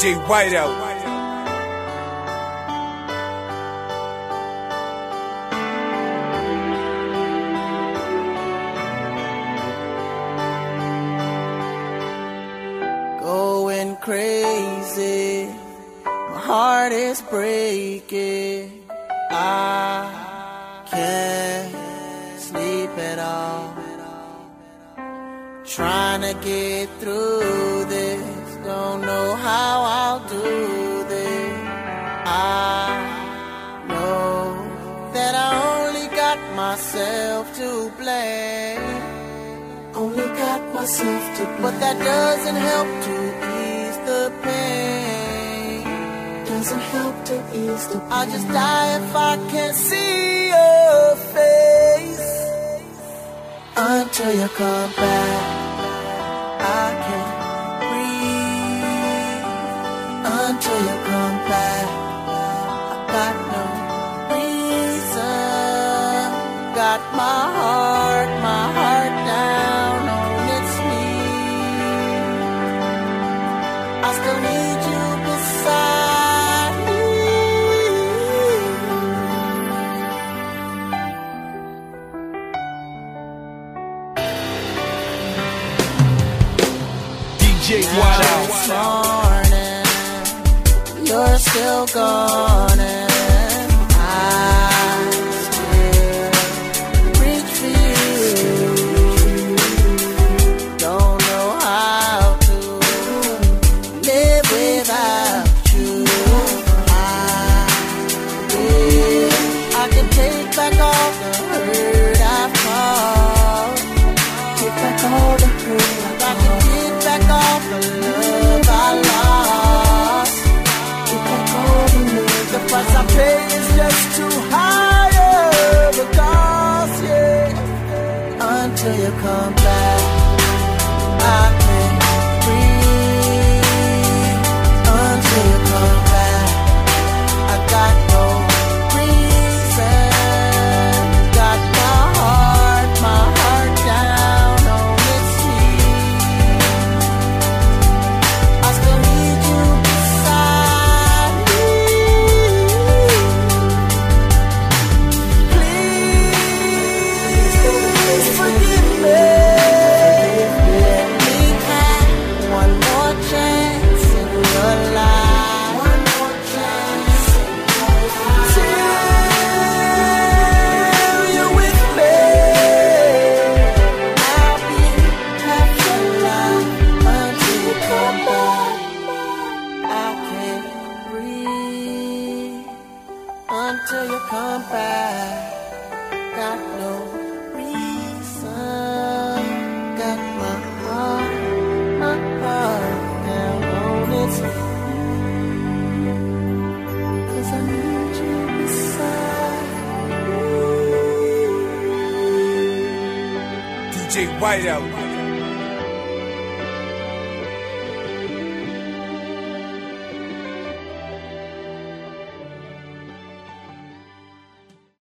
DJ Whiteout. Going crazy, my heart is breaking. I can't sleep at all. Trying to get through this, don't know how I'll do this. I know that I only got myself to blame. Only got myself to blame. But that doesn't help to ease the pain. Doesn't help to ease the pain. I'll just die if I can't see your face. Until you come back, I can't breathe. Until you come back, I got no reason. Got my heart down on its knees. I still need you beside me. DJ Whiteout. This morning, you're still gone, and I still reach for you. Don't know how to live without you. I can take back all the hurt I've caused. Take back all the hurt I can get back all the love I lost. Get back all the love. The price I pay is just too high of a cost, yeah. Until you come back, I can't breathe. Until you come back, I got no reason. Got my heart down on its knees. I still need you beside me. Please forgive me. Let me have one more chance in your life. One more chance in your life. Till you're with me, I'll be half alive until you come back. I can't breathe until you come back. Got no reason. Got my heart down on its knees. 'Cause I need you beside me. DJ Whiteout.